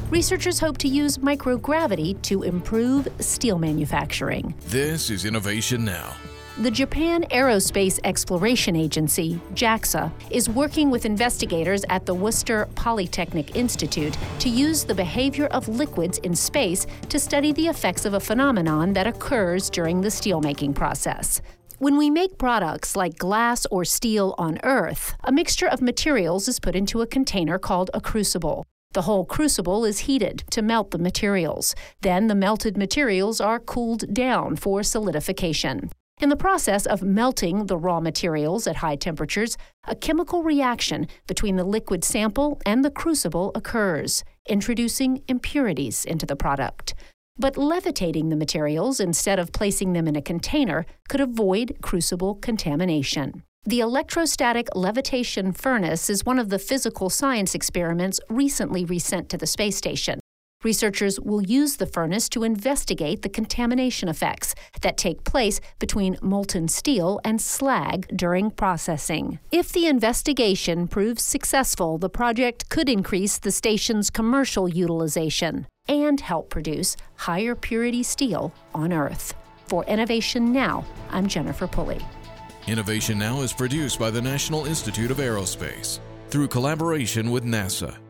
Researchers hope to use microgravity to improve steel manufacturing. This is Innovation Now. The Japan Aerospace Exploration Agency, JAXA, is working with investigators at the Worcester Polytechnic Institute to use the behavior of liquids in space to study the effects of a phenomenon that occurs during the steelmaking process. When we make products like glass or steel on Earth, a mixture of materials is put into a container called a crucible. The whole crucible is heated to melt the materials. Then the melted materials are cooled down for solidification. In the process of melting the raw materials at high temperatures, a chemical reaction between the liquid sample and the crucible occurs, introducing impurities into the product. But levitating the materials instead of placing them in a container could avoid crucible contamination. The electrostatic levitation furnace is one of the physical science experiments recently resent to the space station. Researchers will use the furnace to investigate the contamination effects that take place between molten steel and slag during processing. If the investigation proves successful, the project could increase the station's commercial utilization and help produce higher purity steel on Earth. For Innovation Now, I'm Jennifer Pulley. Innovation Now is produced by the National Institute of Aerospace through collaboration with NASA.